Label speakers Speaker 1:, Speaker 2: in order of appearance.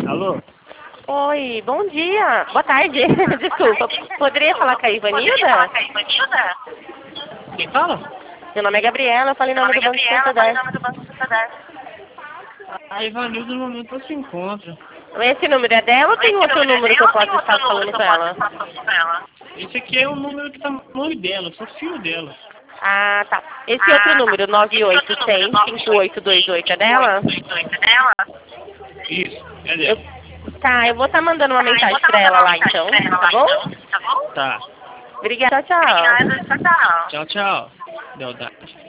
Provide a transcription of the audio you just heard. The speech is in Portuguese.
Speaker 1: Alô?
Speaker 2: Oi, bom dia. Boa tarde. Desculpa. Poderia falar com a Ivanilda?
Speaker 1: Quem fala?
Speaker 2: Meu nome é Gabriela, eu falei em nome do Banco Santander.
Speaker 1: A Ivanilda no momento não se encontra.
Speaker 2: Esse número é dela ou tem outro número que eu posso estar falando com ela?
Speaker 1: Esse aqui é o número que tá no nome dela, eu sou filho dela.
Speaker 2: Ah, tá. Esse outro número, 9865828, é dela?
Speaker 1: Isso, é dela.
Speaker 2: Tá, eu vou estar mandando uma mensagem pra ela lá então, tá bom?
Speaker 1: Tá.
Speaker 2: Obrigada, tchau, tchau.
Speaker 1: Tchau, tchau. Beldade.